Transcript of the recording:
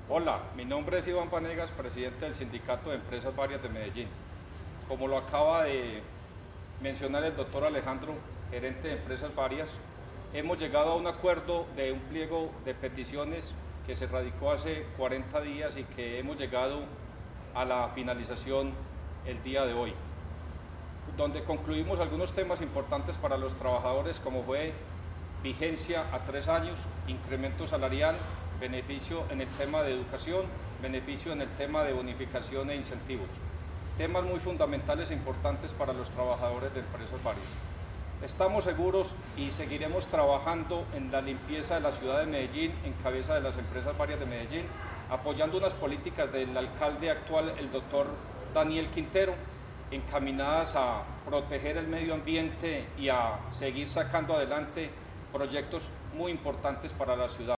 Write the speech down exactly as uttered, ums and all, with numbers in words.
Hola, mi nombre es Iván Vanegas, presidente del Sindicato de Empresas Varias de Medellín. Como lo acaba de mencionar el doctor Alejandro, gerente de Empresas Varias, hemos llegado a un acuerdo de un pliego de peticiones que se radicó hace cuarenta días y que hemos llegado a la finalización el día de hoy, donde concluimos algunos temas importantes para los trabajadores, como fue vigencia a tres años, incremento salarial, beneficio en el tema de educación, beneficio en el tema de bonificación e incentivos. Temas muy fundamentales e importantes para los trabajadores de Empresas Varias. Estamos seguros y seguiremos trabajando en la limpieza de la ciudad de Medellín, en cabeza de las Empresas Varias de Medellín, apoyando unas políticas del alcalde actual, el doctor Daniel Quintero, encaminadas a proteger el medio ambiente y a seguir sacando adelante proyectos muy importantes para la ciudad.